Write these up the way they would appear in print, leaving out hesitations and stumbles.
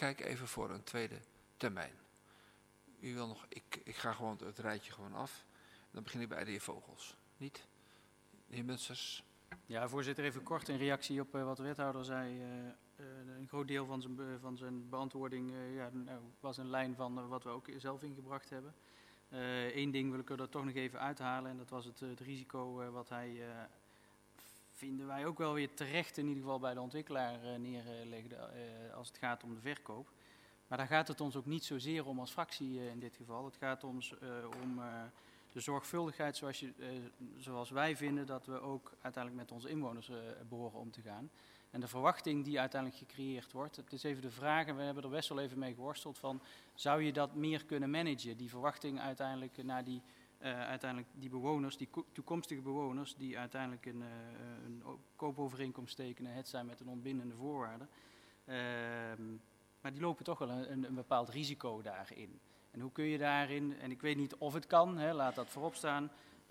kijken even voor een tweede termijn. U wil nog, ik ga gewoon het rijtje gewoon af. Dan begin ik bij de heer Vogels. Niet? De heer Munsters. Ja, voorzitter, even kort in reactie op wat de wethouder zei. Een groot deel van zijn beantwoording was in lijn van wat we ook zelf ingebracht hebben. Eén ding wil ik er toch nog even uithalen en dat was het risico wat hij, vinden wij ook wel weer terecht in ieder geval bij de ontwikkelaar neerlegde als het gaat om de verkoop. Maar daar gaat het ons ook niet zozeer om als fractie in dit geval. Het gaat ons om de zorgvuldigheid zoals wij vinden dat we ook uiteindelijk met onze inwoners behoren om te gaan. En de verwachting die uiteindelijk gecreëerd wordt, het is even de vraag, en we hebben er best wel even mee geworsteld van, zou je dat meer kunnen managen? Die verwachting uiteindelijk naar die bewoners, die toekomstige bewoners, die uiteindelijk een koopovereenkomst tekenen, het zijn met een ontbindende voorwaarde. Maar die lopen toch wel een bepaald risico daarin. En hoe kun je daarin, en ik weet niet of het kan, laat dat voorop staan,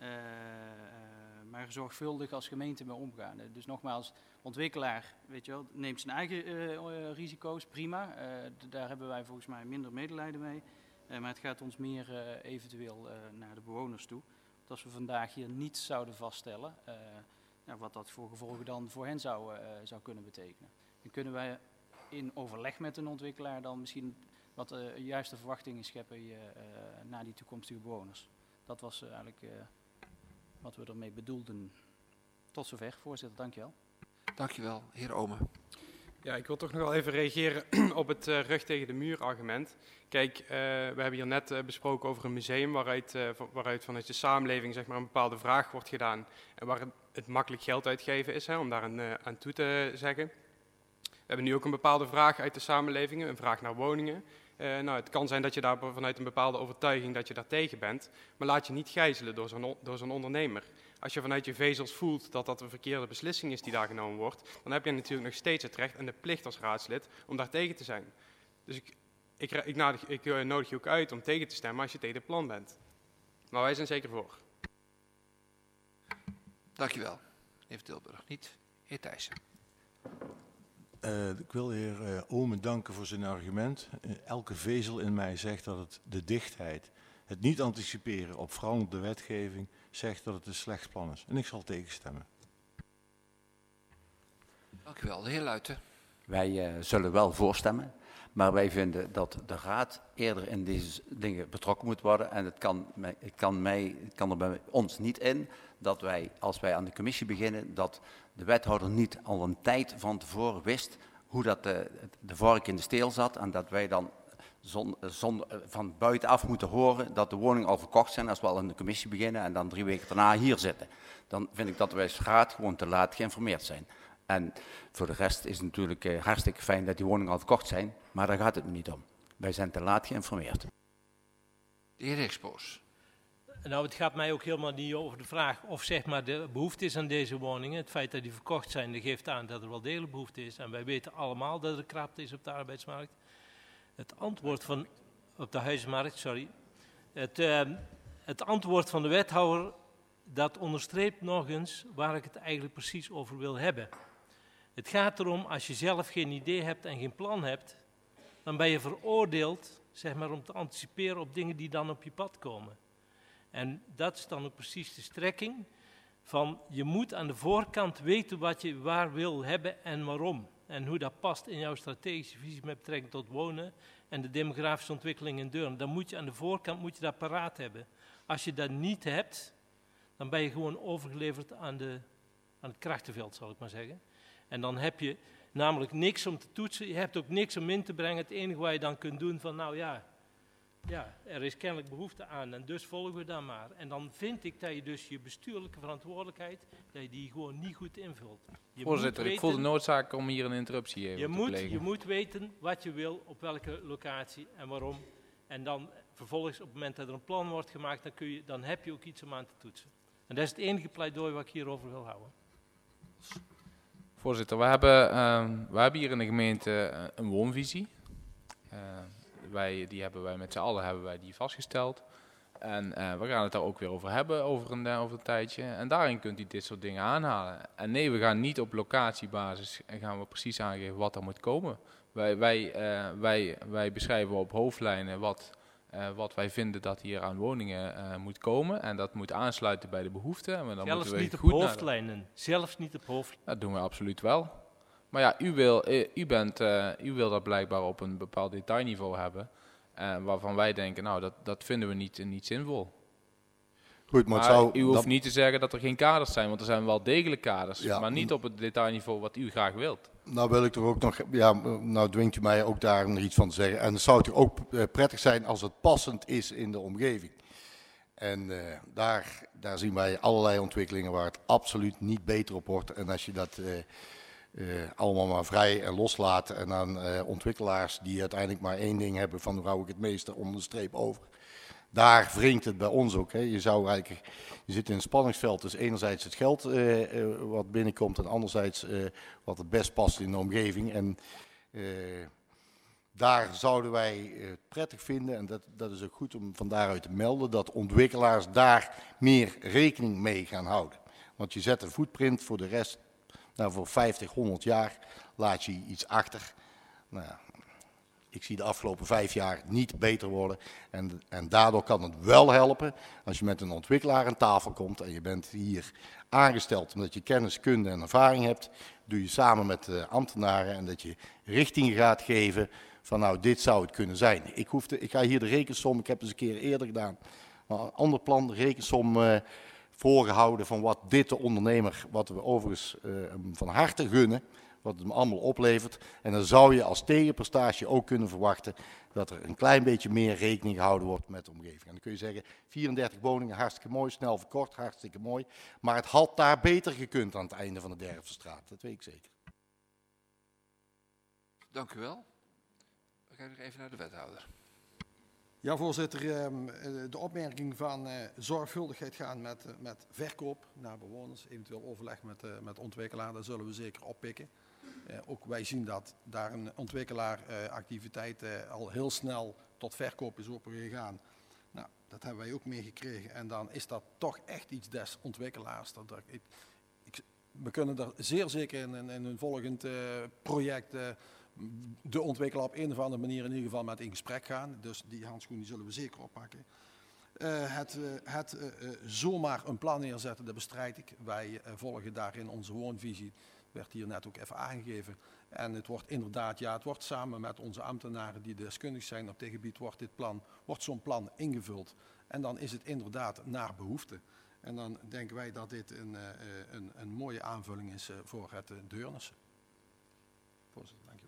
maar zorgvuldig als gemeente mee omgaan. Dus nogmaals, ontwikkelaar, weet je wel, neemt zijn eigen risico's, prima. Daar hebben wij volgens mij minder medelijden mee. Maar het gaat ons meer eventueel naar de bewoners toe. Want als we vandaag hier niet zouden vaststellen, wat dat voor gevolgen dan voor hen zou kunnen betekenen. Dan kunnen wij in overleg met een ontwikkelaar dan misschien wat de juiste verwachtingen scheppen naar die toekomstige bewoners. Dat was eigenlijk wat we ermee bedoelden. Tot zover, voorzitter, dankjewel. Dankjewel, heer Omen. Ja, ik wil toch nog wel even reageren op het rug tegen de muur argument. Kijk, we hebben hier net besproken over een museum waaruit vanuit de samenleving zeg maar, een bepaalde vraag wordt gedaan. En waar het makkelijk geld uitgeven is, om daar aan toe te zeggen. We hebben nu ook een bepaalde vraag uit de samenleving, een vraag naar woningen. Het kan zijn dat je daar vanuit een bepaalde overtuiging dat je daar tegen bent. Maar laat je niet gijzelen door zo'n ondernemer. Als je vanuit je vezels voelt dat dat een verkeerde beslissing is die daar genomen wordt, dan heb je natuurlijk nog steeds het recht en de plicht als raadslid om daar tegen te zijn. Dus ik nodig je ook uit om tegen te stemmen als je tegen het plan bent. Maar wij zijn zeker voor. Dankjewel, heer Tilburg. Niet, heer Thijssen. Ik wil de heer Omen danken voor zijn argument. Elke vezel in mij zegt dat het de dichtheid, het niet anticiperen op veranderende wetgeving, zegt dat het een slecht plan is. En ik zal tegenstemmen. Dank u wel. De heer Luijten. Wij zullen wel voorstemmen, maar wij vinden dat de Raad eerder in deze dingen betrokken moet worden. En het kan er bij ons niet in dat wij, als wij aan de commissie beginnen, dat de wethouder niet al een tijd van tevoren wist hoe dat de vork in de steel zat. En dat wij dan van buitenaf moeten horen dat de woningen al verkocht zijn als we al in de commissie beginnen en dan 3 weken daarna hier zitten. Dan vind ik dat wij als Raad gewoon te laat geïnformeerd zijn. En voor de rest is het natuurlijk hartstikke fijn dat die woningen al verkocht zijn, maar daar gaat het niet om. Wij zijn te laat geïnformeerd. De heer Rikspoos. Nou, het gaat mij ook helemaal niet over de vraag of zeg maar de behoefte is aan deze woningen. Het feit dat die verkocht zijn, dat geeft aan dat er wel degelijk behoefte is. En wij weten allemaal dat er krapte is op de arbeidsmarkt. Het antwoord van, op de huizenmarkt, sorry. Het antwoord van de wethouder, dat onderstreept nog eens waar ik het eigenlijk precies over wil hebben. Het gaat erom, als je zelf geen idee hebt en geen plan hebt, dan ben je veroordeeld, zeg maar, om te anticiperen op dingen die dan op je pad komen. En dat is dan ook precies de strekking van, je moet aan de voorkant weten wat je waar wil hebben en waarom. En hoe dat past in jouw strategische visie met betrekking tot wonen en de demografische ontwikkeling in Deurne. Dan moet je aan de voorkant dat paraat hebben. Als je dat niet hebt, dan ben je gewoon overgeleverd aan het krachtenveld, zal ik maar zeggen. En dan heb je namelijk niks om te toetsen, je hebt ook niks om in te brengen. Het enige wat je dan kunt doen van, nou ja, er is kennelijk behoefte aan en dus volgen we dan maar. En dan vind ik dat je dus je bestuurlijke verantwoordelijkheid, dat je die gewoon niet goed invult. Voorzitter, ik voel de noodzaak om hier een interruptie even te plegen. Je moet weten wat je wil, op welke locatie en waarom. En dan vervolgens op het moment dat er een plan wordt gemaakt, dan heb je ook iets om aan te toetsen. En dat is het enige pleidooi wat ik hierover wil houden. Voorzitter, we hebben hier in de gemeente een woonvisie. Die hebben wij met z'n allen vastgesteld. En we gaan het daar ook weer over hebben over een tijdje. En daarin kunt u dit soort dingen aanhalen. En nee, we gaan niet op locatiebasis en gaan we precies aangeven wat er moet komen. Wij beschrijven op hoofdlijnen wat wij vinden dat hier aan woningen moet komen. En dat moet aansluiten bij de behoeften. En dan zelfs moeten we niet op goed hoofdlijnen. Zelfs niet op hoofdlijnen. Dat doen we absoluut wel. Maar ja, u wil dat blijkbaar op een bepaald detailniveau hebben. Waarvan wij denken, nou, dat vinden we niet zinvol. Goed, maar u hoeft niet te zeggen dat er geen kaders zijn, want er zijn wel degelijk kaders. Ja, maar niet op het detailniveau wat u graag wilt. Nou wil ik er ook nog, nou dwingt u mij ook daar nog iets van te zeggen. En het zou toch ook prettig zijn als het passend is in de omgeving. En daar zien wij allerlei ontwikkelingen waar het absoluut niet beter op wordt. En als je dat allemaal maar vrij en loslaat en aan ontwikkelaars die uiteindelijk maar één ding hebben van hoe hou ik het meeste onder de streep over. Daar wringt het bij ons ook. Hè. Je zit in een spanningsveld, dus enerzijds het geld wat binnenkomt en anderzijds wat het best past in de omgeving. En daar zouden wij het prettig vinden, en dat is ook goed om van daaruit te melden, dat ontwikkelaars daar meer rekening mee gaan houden. Want je zet een footprint voor de rest, nou voor 50, 100 jaar laat je iets achter. Nou ja, ik zie de afgelopen 5 jaar niet beter worden. En daardoor kan het wel helpen als je met een ontwikkelaar aan tafel komt en je bent hier aangesteld omdat je kennis, kunde en ervaring hebt. Doe je samen met de ambtenaren en dat je richting gaat geven van nou dit zou het kunnen zijn. Ik ga hier de rekensom, ik heb het eens een keer eerder gedaan, maar een ander plan, de rekensom voorgehouden van wat dit de ondernemer, wat we overigens van harte gunnen, wat het hem allemaal oplevert. En dan zou je als tegenprestatie ook kunnen verwachten dat er een klein beetje meer rekening gehouden wordt met de omgeving. En dan kun je zeggen, 34 woningen, hartstikke mooi, snel verkocht, hartstikke mooi. Maar het had daar beter gekund aan het einde van de Derfsestraat, dat weet ik zeker. Dank u wel. We kijken nog even naar de wethouder. Ja, voorzitter, de opmerking van zorgvuldigheid gaan met verkoop naar bewoners, eventueel overleg met ontwikkelaar, dat zullen we zeker oppikken. Ook wij zien dat daar een ontwikkelaaractiviteit al heel snel tot verkoop is overgegaan. Nou, dat hebben wij ook meegekregen en dan is dat toch echt iets des ontwikkelaars. We kunnen er zeer zeker in een volgend project de ontwikkelaar op een of andere manier in ieder geval met in gesprek gaan. Dus die handschoen die zullen we zeker oppakken. Het zomaar een plan neerzetten, dat bestrijd ik. Wij volgen daarin onze woonvisie. Werd hier net ook even aangegeven. En het wordt inderdaad, ja, het wordt samen met onze ambtenaren die deskundig zijn op dit gebied, wordt zo'n plan ingevuld. En dan is het inderdaad naar behoefte. En dan denken wij dat dit een mooie aanvulling is voor het Deurnissen. Voorzitter, dankjewel.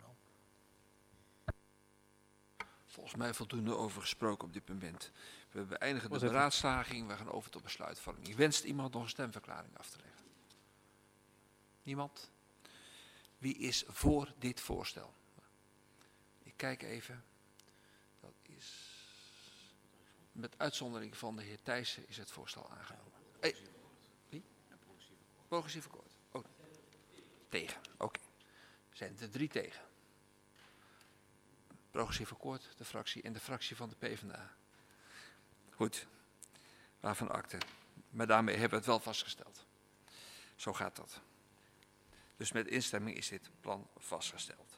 Volgens mij voldoende over gesproken op dit moment. We beëindigen de beraadslaging, we gaan over tot besluitvorming. Wenst iemand nog een stemverklaring af te leggen? Niemand? Wie is voor dit voorstel? Ik kijk even. Dat is met uitzondering van de heer Thijssen is het voorstel aangenomen. Wie? Progressief akkoord. Oh, tegen. Oké. Zijn er 3 tegen? Progressief akkoord, de fractie en de fractie van de PvdA. Goed. Waarvan akte. Maar daarmee hebben we het wel vastgesteld. Zo gaat dat. Dus met instemming is dit plan vastgesteld.